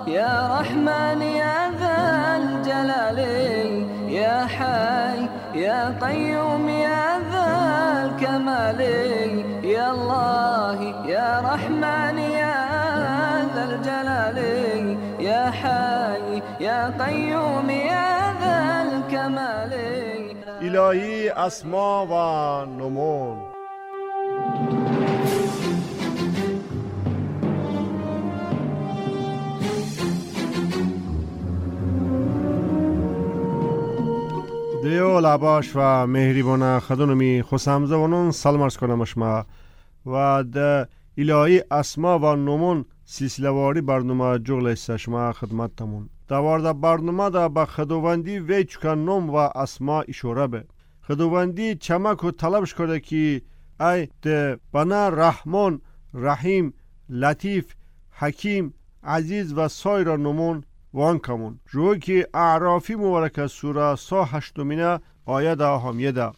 يا رحمن يا ذا الجلال يا حي يا قيوم يا ذا الكمال يا الله يا رحمن يا ذا الجلال يا حي يا قيوم يا ذا الكمال. الهی اسما و نمون. دیو لباش و مهریبانه خدونمی خوسمزوانون سلام عرض کنم شما و ده الهی اسما و نمون سلسله واری برنامه جغل است شما خدمت تمون دوارده برنامه دا با خداوندی وی چکن نم و اسما اشاره به خداوندی چمک و طلبش کرده که ای ده بنا رحمان رحیم لطیف حکیم عزیز و سایر نمون وان کمون روی که اعرافی مبارک سوره 108 آیه دا همیه دا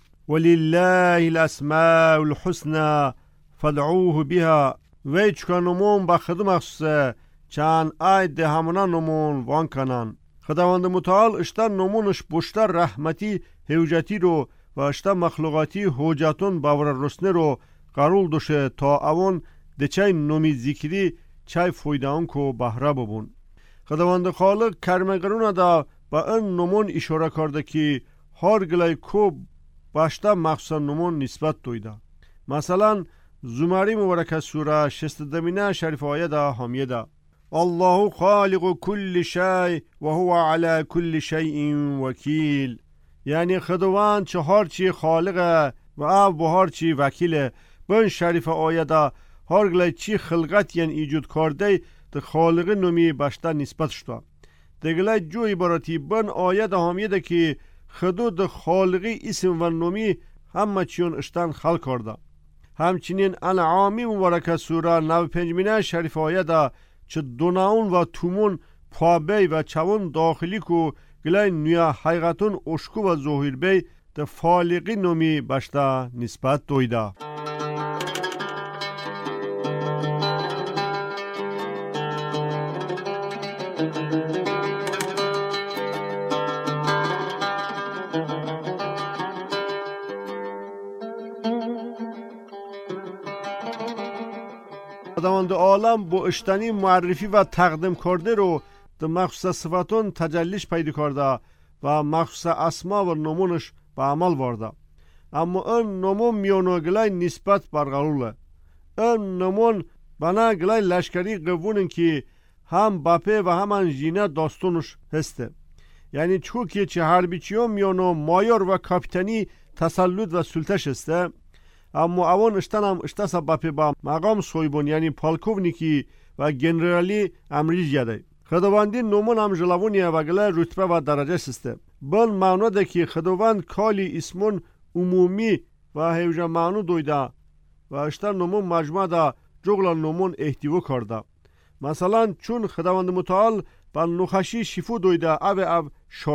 ولله الاسماء الحسنى فادعوه بها وی چکن نمون با خدو مخصوصه چند آیه ده همونا نمون وان کنن خداوند متعال اشتا نمونش بشتر رحمتی حوجتی رو و اشتا مخلوقاتی حوجتون باور رسنه رو قرول دوشه تا اون ده چای نمی ذکری چای فویده اون که بهره ببون خداوند خالق کرمگرون دا با این نمون اشاره کرده که هر گلای کو باشتا مخصوصا نمون نسبت دویده مثلا زمری مبارک سوره 16 شریف آیه دا همیه دا الله خالق كل شيء وهو على كل شيء وكيل یعنی خداوند چه هر چی خالقه و او هر چی وکیله بن شریف آیه دا هر گلای چی خلقت یعنی ایجود کرده ده خالق نمی باشتا نسبت شده دگلای جو عبارتی بن آیه دا همیه ده که خدو ده خالقی اسم و نمی همه چیون اشتن خلق کرده همچنین انعامی مبارک سوره 95 شریف آیه دا چه دوناون و تومون پابی و چون داخلی کو گلای نویا حقیقتون اشکو و ظهور بی ده خالقی نمی باشتا نسبت دویده خداوند عالم با اشتنی معرفی و تقدیم کرده رو در مخصوص صفاتون تجلیش پیدا کرده و مخصوص اسما و نمونش به عمل وارده اما این نمون میانو گلای نسبت برقروله این نمون بنا گلای لشکری قوونن که هم باپه و هم انجینه داستونش هسته یعنی چو که چه حربیچی هم میانو مایور و کاپیتانی تسلط و سلطش هسته اما اون اشتن هم اشتاس باپی با مقام سویبون یعنی پالکوونیکی و گنرالی امریج یاده خداوندی نمون هم جلوونیه و گله رتبه و درجه سسته بل معنی ده که خداوند کالی اسمون عمومی و هیوجه معنی دویده و اشتر نمون مجموعه ده جغل نمون احتیو کرده مثلا چون خداوند متعال با نخشی شفو دویده او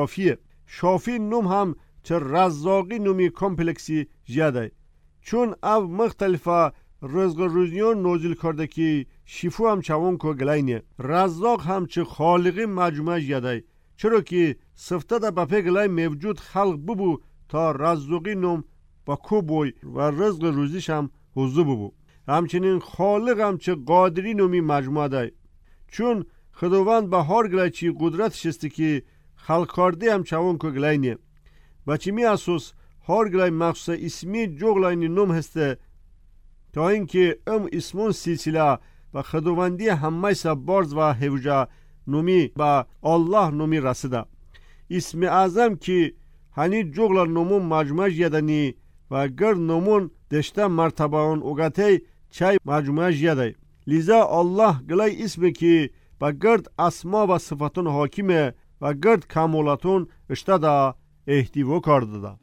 شافی نم هم چه رزاقی نمی کمپلکسی جیاده چون او مختلفه رزق روزیون نوزیل کرده که شفو هم چوان که گلینه رزاق هم چه خالقی مجموعه جیاده چرا که صفته ده بپه گلای موجود خلق ببو تا رزاقی نم با کو بوی و رزق روزیش هم حضو ببو همچنین خالق هم چه قادری نمی مجموعه ده چون خداوند به هر گلای چی قدرت شسته که خلق کرده هم چوان که گلینه و چی می اساس هر گلای مخصوص اسمی جغلاینی نم هسته تا اینکه اسمون سلسله و خداوندی همه سبارز و حوجه نمی با الله نمی رسیده اسم اعظم که هنی جغل نمون مجموعه یدنی و گر نمون دشته مرتبه اون اوگته چای مجموعه یده لذا الله گلای اسمی که با گرد اسما و صفتون حاکمه و گرد کامولاتون اشته دا احتیو کرده دا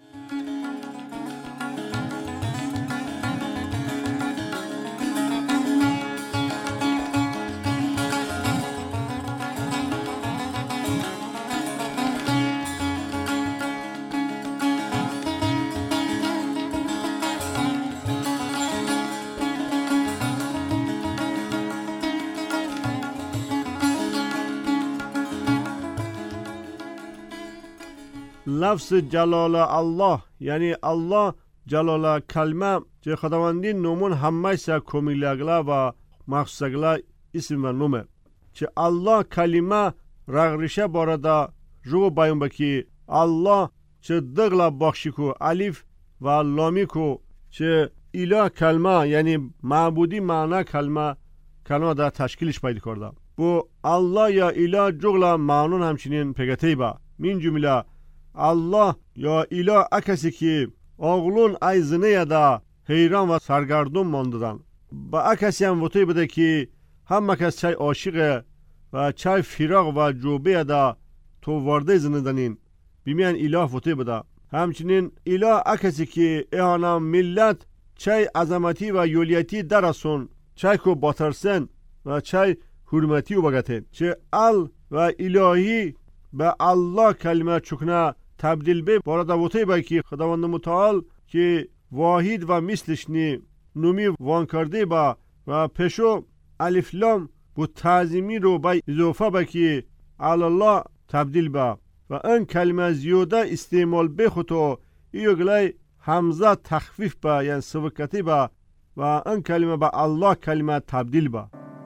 لفظ جلال الله یعنی الله جلال کلمه چه خداوندی نومون همه سا کمیلگلا و مخصوصگلا اسم و نومه چه الله کلمه رغرشه بارده رو بایم بکی الله چه دغلا بخشی کو الف و لامی کو چه اله کلمه یعنی معبودی معنی کلمه دا تشکیلش پیدا کرده بو الله یا اله جغلا معنون همچنین پگتی با من جمله الله یا اله اکسی که اغلون ای زنه دا حیران و سرگردون مانددن با اکسی هم وطی بده که همه کس چای عاشقه و چای فراغ و جوبه دا تو ورده زندنین بیمیان اله وطی بده همچنین اله اکسی که ایهانا ملت چای عظمتی و یولیتی درسون چای کو باترسن و چای حرمتی و بگتن چه ال و الهی به الله کلمه چکنه تبدیل به بارد وطی با که خداوند متعال که واحد و مثلش نی نومی وان کرده با و پشو الف لام بو تعظیمی رو با اضافه با که الله تبدیل با و این کلمه زیاده استعمال بخوتو ایو گلای همزه تخفیف با یعنی سبکتی با و این کلمه با الله کلمه تبدیل با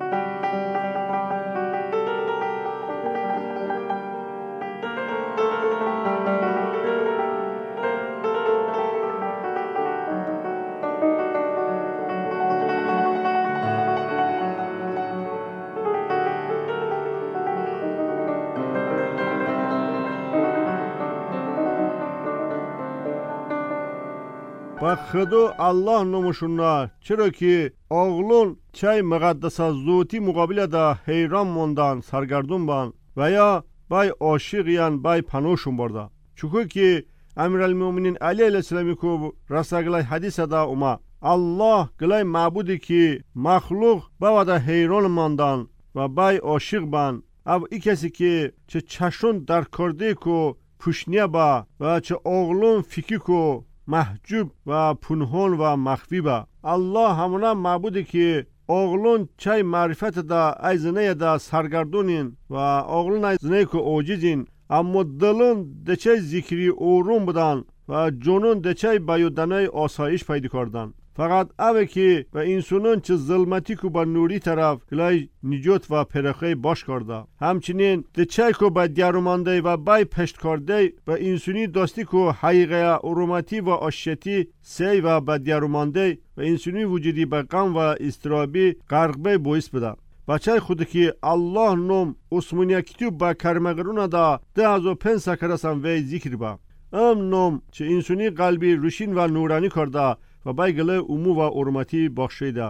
و خدو الله نموشونا چرا که اغلون چای مقدس زوتی مقابل دا حیران موندن سرگردون بان و یا بای عاشقیان بای پنوشون برده چکو که امیرالمومنین علی علیه السلامی کو رساگلای حدیث دا اوما الله گلای معبودی که مخلوق با دا حیران موندن و بای عاشق بان او ای کسی که چه چشون در کرده کو پوشنیه با و چه اغلون فکی کو محجوب و پنهان و مخفی با الله همونا معبودی که اغلون چای معرفت دا ایزنه دا سرگردونین و اغلون ایزنه که اوجیزین اما دلون دچای ذکری اوروم بدن و جنون دچای بیودنای آسایش پیدا کردن فقط اوه که و انسانان چه ظلمتی که با نوری طرف گلای نجات و پرخه باش کرده همچنین دچای که با دیارومانده و بای پشت کرده و انسانی داستی که حقیقه ارومتی و آشتی سی و با دیارومانده و انسانی وجودی با غم و استرابی غرقبه باعث بده بچه خود که الله نوم اسمونیا کتوب با کرمگرون دا 1005 سکرسان وی ذکر با نوم چه انسانی قلبی روشین و نورانی کرده و بایگله امو و ارمتی بخشیده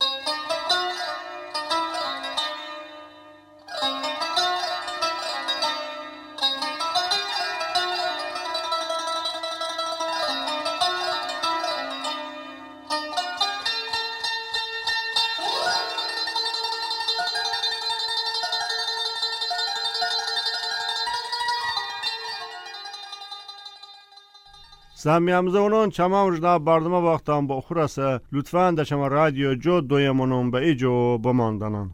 سامیامزونون چما وجدا بردما وقتان با خورسه لطفاً در شما رادیو جو دویمونون به ایجو بماندنن